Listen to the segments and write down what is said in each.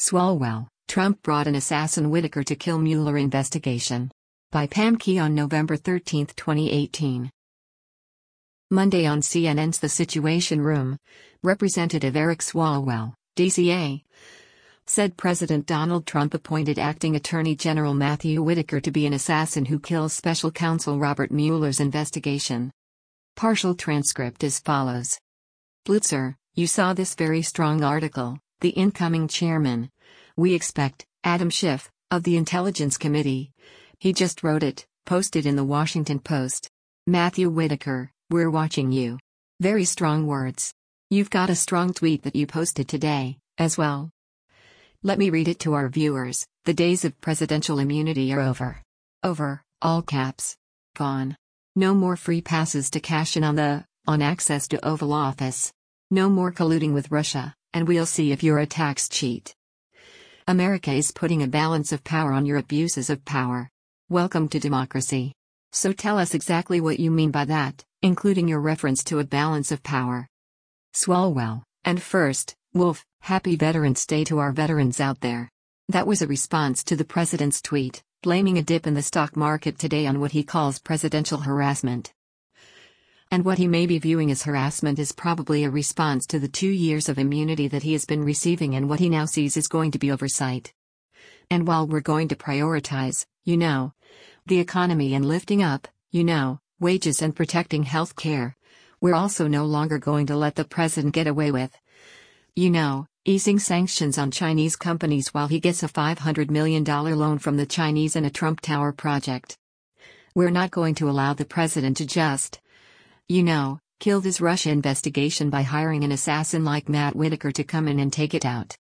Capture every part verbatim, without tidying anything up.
Swalwell, Trump brought an assassin Whitaker to kill Mueller investigation. By Pam Key on November thirteenth, twenty eighteen. Monday on C N N's The Situation Room, Representative Eric Swalwell, D C A, said President Donald Trump appointed Acting Attorney General Matthew Whitaker to be an assassin who kills Special Counsel Robert Mueller's investigation. Partial transcript as follows. Blitzer, you saw this very strong article, the incoming chairman. We expect, Adam Schiff, of the Intelligence Committee. He just wrote it, posted in the Washington Post. Matthew Whitaker, we're watching you. Very strong words. You've got a strong tweet that you posted today, as well. Let me read it to our viewers. The days of presidential immunity are over. Over, all caps. Gone. No more free passes to cash in on the, on access to Oval Office. No more colluding with Russia, and we'll see if you're a tax cheat. America is putting a balance of power on your abuses of power. Welcome to democracy. So tell us exactly what you mean by that, including your reference to a balance of power. Swalwell, and first, Wolf, happy Veterans Day to our veterans out there. That was a response to the president's tweet, blaming a dip in the stock market today on what he calls presidential harassment. And what he may be viewing as harassment is probably a response to the two years of immunity that he has been receiving and what he now sees is going to be oversight. And while we're going to prioritize, you know, the economy and lifting up, you know, wages and protecting health care, we're also no longer going to let the president get away with, you know, easing sanctions on Chinese companies while he gets a five hundred million dollars loan from the Chinese in a Trump Tower project. We're not going to allow the president to just, you know, kill this Russia investigation by hiring an assassin like Matt Whitaker to come in and take it out.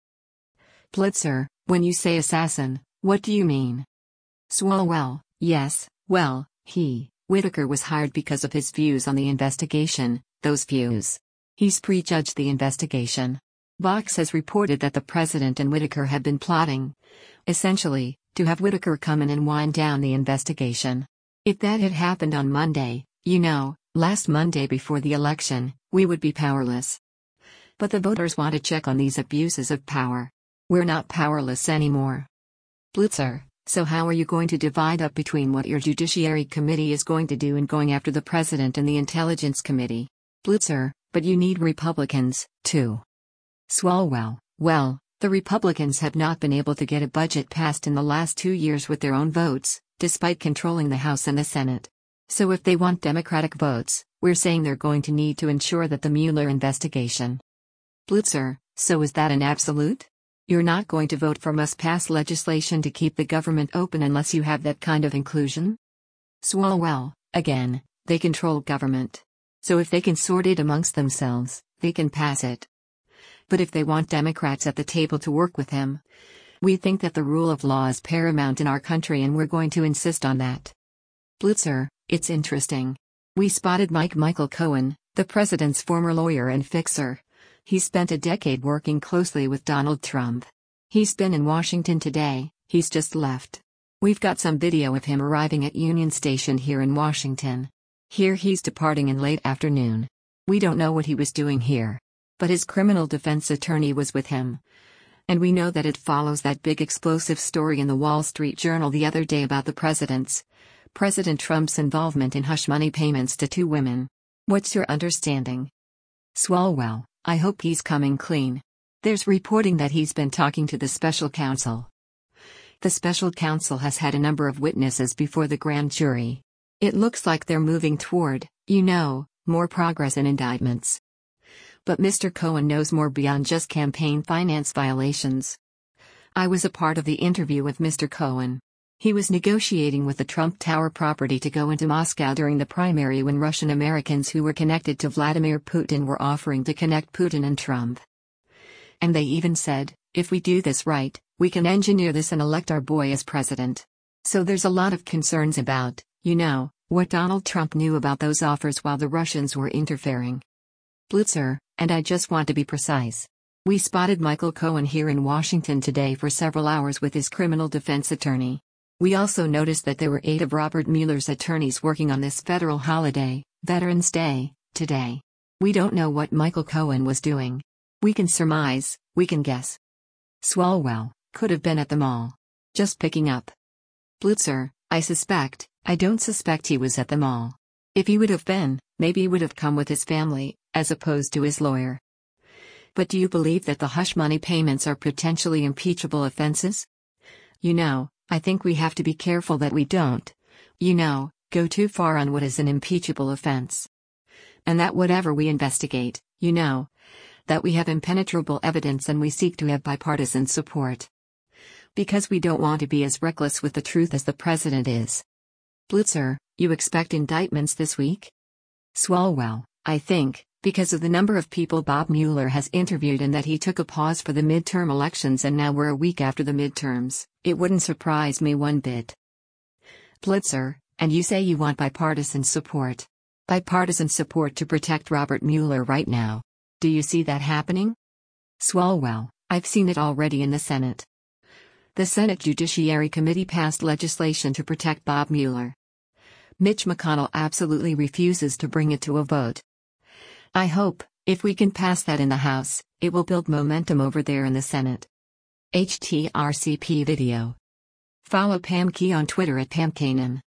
Blitzer, when you say assassin, what do you mean? Swalwell, yes, well, he, Whitaker was hired because of his views on the investigation, those views. He's prejudged the investigation. Vox has reported that the president and Whitaker have been plotting, essentially, to have Whitaker come in and wind down the investigation. If that had happened on Monday, you know, last Monday before the election, we would be powerless. But the voters want to check on these abuses of power. We're not powerless anymore. Blitzer, so how are you going to divide up between what your Judiciary Committee is going to do and going after the President and the Intelligence Committee? Blitzer, but you need Republicans, too. Swalwell, well, the Republicans have not been able to get a budget passed in the last two years with their own votes, despite controlling the House and the Senate. So if they want Democratic votes, we're saying they're going to need to ensure that the Mueller investigation. Blitzer, so is that an absolute? You're not going to vote for must-pass legislation to keep the government open unless you have that kind of inclusion? Swalwell, again, they control government. So if they can sort it amongst themselves, they can pass it. But if they want Democrats at the table to work with them, we think that the rule of law is paramount in our country and we're going to insist on that. Blitzer, it's interesting. We spotted Mike Michael Cohen, the president's former lawyer and fixer. He spent a decade working closely with Donald Trump. He's been in Washington today, he's just left. We've got some video of him arriving at Union Station here in Washington. Here he's departing in late afternoon. We don't know what he was doing here. But his criminal defense attorney was with him. And we know that it follows that big explosive story in the Wall Street Journal the other day about the president's, President Trump's involvement in hush money payments to two women. What's your understanding? Swalwell, I hope he's coming clean. There's reporting that he's been talking to the special counsel. The special counsel has had a number of witnesses before the grand jury. It looks like they're moving toward, you know, more progress in indictments. But Mister Cohen knows more beyond just campaign finance violations. I was a part of the interview with Mister Cohen. He was negotiating with the Trump Tower property to go into Moscow during the primary when Russian Americans who were connected to Vladimir Putin were offering to connect Putin and Trump. And they even said, if we do this right, we can engineer this and elect our boy as president. So there's a lot of concerns about, you know, what Donald Trump knew about those offers while the Russians were interfering. Blitzer, and I just want to be precise. We spotted Michael Cohen here in Washington today for several hours with his criminal defense attorney. We also noticed that there were eight of Robert Mueller's attorneys working on this federal holiday, Veterans Day, today. We don't know what Michael Cohen was doing. We can surmise, we can guess. Swalwell, could have been at the mall. Just picking up. Blitzer, I suspect, I don't suspect he was at the mall. If he would have been, maybe he would have come with his family, as opposed to his lawyer. But do you believe that the hush money payments are potentially impeachable offenses? You know, I think we have to be careful that we don't, you know, go too far on what is an impeachable offense. And that whatever we investigate, you know, that we have impenetrable evidence and we seek to have bipartisan support. Because we don't want to be as reckless with the truth as the president is. Blitzer, you expect indictments this week? Swalwell, I think, because of the number of people Bob Mueller has interviewed and that he took a pause for the midterm elections and now we're a week after the midterms, it wouldn't surprise me one bit. Blitzer, and you say you want bipartisan support. Bipartisan support to protect Robert Mueller right now. Do you see that happening? Swalwell, I've seen it already in the Senate. The Senate Judiciary Committee passed legislation to protect Bob Mueller. Mitch McConnell absolutely refuses to bring it to a vote. I hope, if we can pass that in the House, it will build momentum over there in the Senate. H T R C P video. Follow Pam Key on Twitter at Pam Kanan.